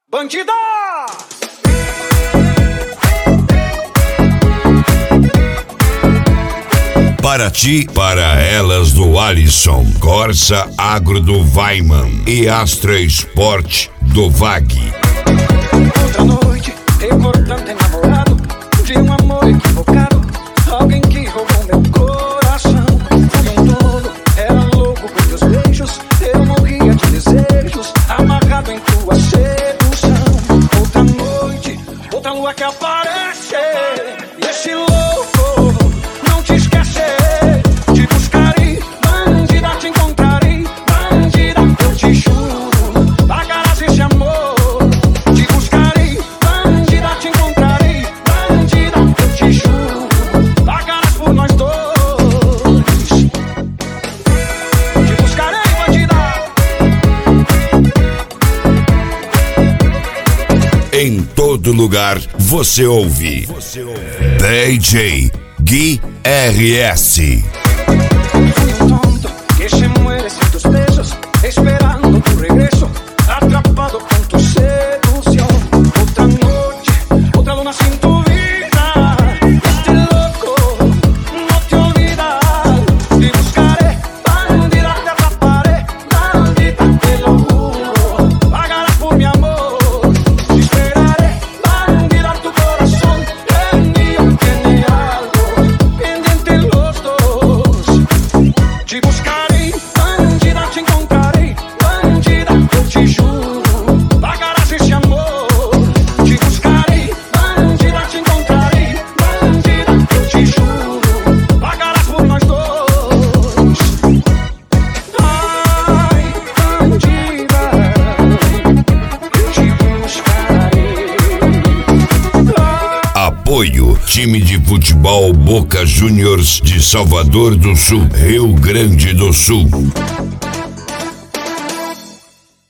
Bandida! Para ti, para elas do Alisson, Corsa Agro do Weiman e Astra Sport do Vag. Outra noite, recordando enamorado de um amor equivocado, alguém que roubou meu coração. Fui um tolo, era louco por teus beijos, eu morria de desejos, amarrado em tua sedução. Outra noite, outra lua que aparece, e esse louco não te esquece. Te buscarei, bandida, te encontrarei, bandida, eu te juro, pagarás esse amor. Te buscarei, bandida, te encontrarei, bandida, eu te juro, pagarás por nós dois. Te buscarei, bandida. Em todo lugar você ouve DJ Gui RS. Fui un tonto que se muere sin tus besos, esperando tu regreso, atrapado con tu seducción. Otra noche, otra luna sin tu vida, este loco no te olvida. Te buscaré, bandida, te atraparé, bandida, te lo juro, pagarás por mi amor. Te esperaré, bandida, tu corazón es mío, tiene algo pendiente los dos. Te buscarei, bandida, te encontrarei, bandida, eu te juro, pagarás esse amor. Te buscarei, bandida, te encontrarei, bandida, eu te juro, pagarás por nós dois. Ai, bandida, eu te buscarei. Apoio time de futebol Boca Juniors de Salvador do Sul, Rio Grande do Sul.